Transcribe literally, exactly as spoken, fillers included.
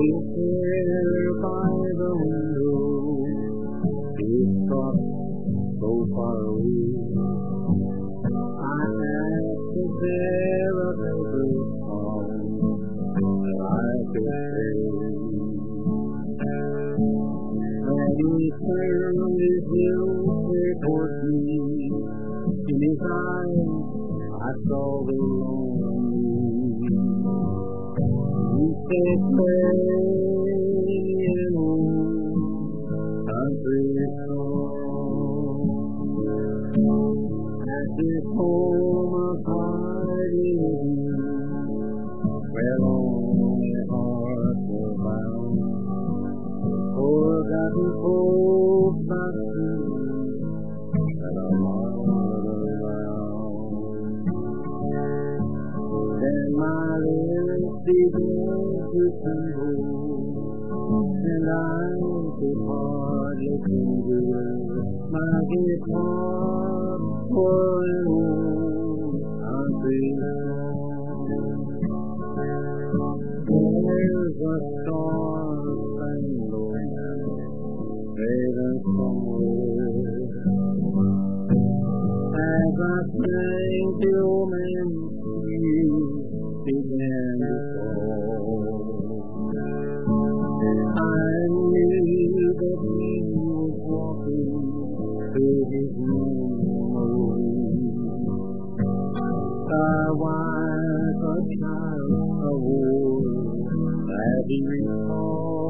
Sit there by the window, his thoughts so far away. I asked if there was ever a song that I could say. And he turned his newspaper towards me. In his eyes I saw the lonely. He said, play an old country song. At this home of hiding, where lonely hearts were bound, forgotten folks I see that are all around. Then my lips began to tremble, and I could hardly finger my guitar for an old country song. There's a star-spangled banner somewhere. As I sang, the old man's tears began to fall. I knew that he was walking through his memory. I was a child of war that he recalled.